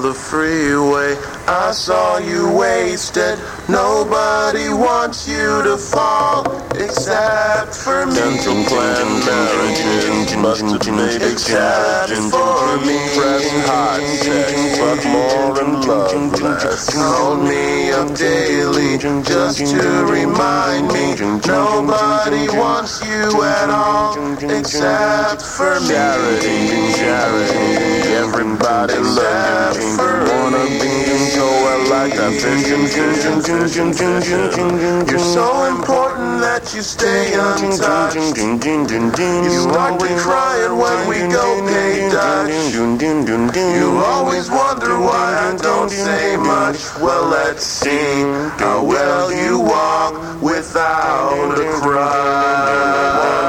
the freeway. I saw you wasted. Nobody wants you to fall except for me. Dental plan marriages must have made except for me. Press hot text, but more and love less. Call me up daily just to remind me nobody wants you at all except for me. Charity, everybody loves you. Wanna be so I like that. You're so important that you stay untouched. You start to crying when we go pay Dutch. You always wonder why I don't say much. Well, let's see how well you walk without a cry.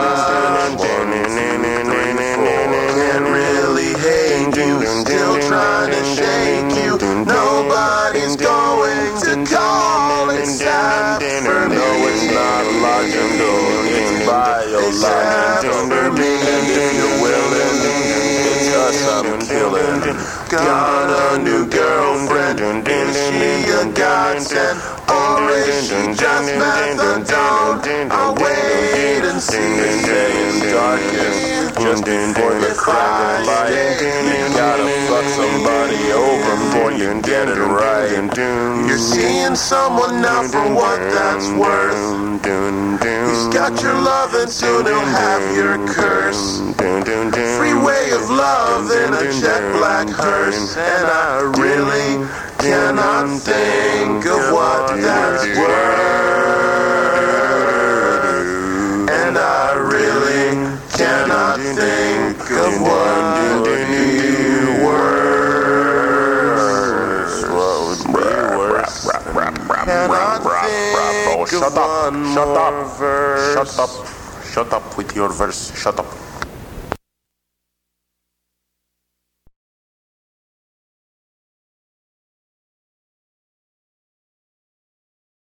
Can't really hate you, still trying to shake you. Nobody's going to call except for me. No, it's not a lot to do. It's by your life. For me, if you're willing, it's us I'm killing. Got a new girlfriend. Is she a godsend? Or is she just methadone? I'll wait and see. It's darkest just before the crack of light. You gotta fuck somebody over before you get it right. You're seeing someone now for what that's worth. He's got your love and soon he'll have your curse. Freeway of love in a jet black hearse. And I really cannot think of what that's worth. And I really cannot think of what would be worse. What would be worse? Cannot think of one more verse. Shut up with your verse. Shut up.